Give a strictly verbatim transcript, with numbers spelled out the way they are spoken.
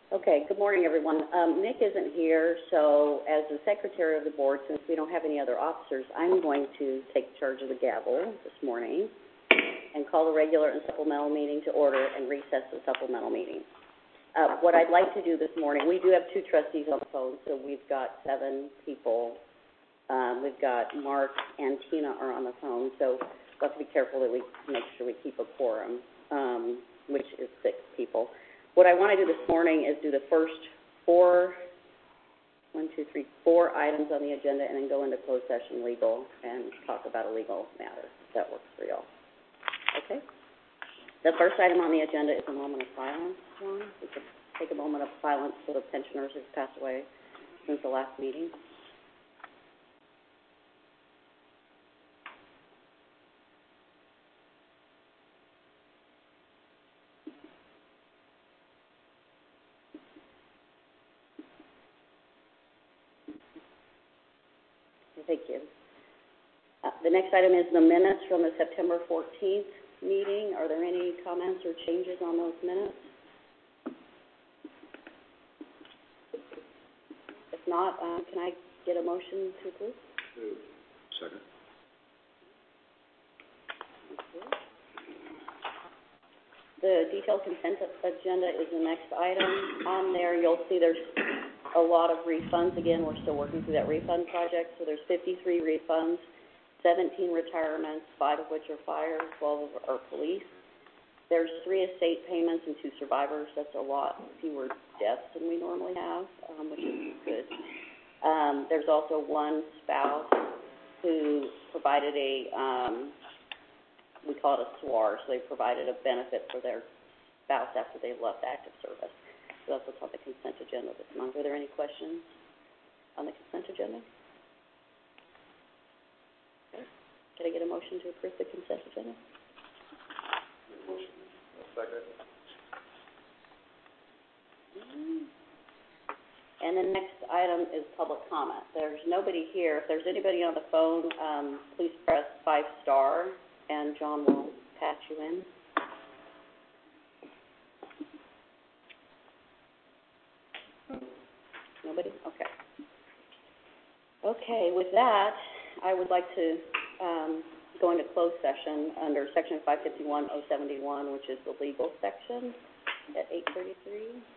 Okay, good morning, everyone. Um, Nick isn't here, so as the secretary of the board, since we don't have any other officers, I'm going to take charge of the gavel this morning and call the regular and supplemental meeting to order and recess the supplemental meeting. Uh, what I'd like to do this morning, we do have two trustees on the phone, so we've got seven people. Um, we've got Mark and Tina are on the phone, so we'll have to be careful that we make sure we keep a quorum, um, which is six people. What I want to do this morning is do the first four, one, two, three, four items on the agenda and then go into closed session legal and talk about a legal matter, if that works for y'all. Okay? The first item on the agenda is a moment of silence. One, we could take a moment of silence for the pensioners who've passed away since the last meeting. Thank you. Uh, the next item is the minutes from the September fourteenth meeting. Are there any comments or changes on those minutes? If not, um, can I get a motion to approve? Second. The detailed consent agenda is the next item. On there, you'll see there's a lot of refunds. Again, we're still working through that refund project. So there's fifty-three refunds, seventeen retirements, five of which are fire, twelve are police. There's three estate payments and two survivors. That's a lot fewer deaths than we normally have, um, which is good. Um, there's also one spouse who provided a, um, we call it a S W A R, so they provided a benefit for their spouse after they left active service. So that's what's on the consent agenda this month. Are there any questions on the consent agenda? Okay. Can I get a motion to approve the consent agenda? Motion. Second. Mm. And the next item is public comment. There's nobody here. If there's anybody on the phone, um, please press five star, and John will patch you in. Nobody? Okay. Okay, with that, I would like to um, go into closed session under Section five fifty-one oh seventy-one, which is the legal section, at eight thirty-three.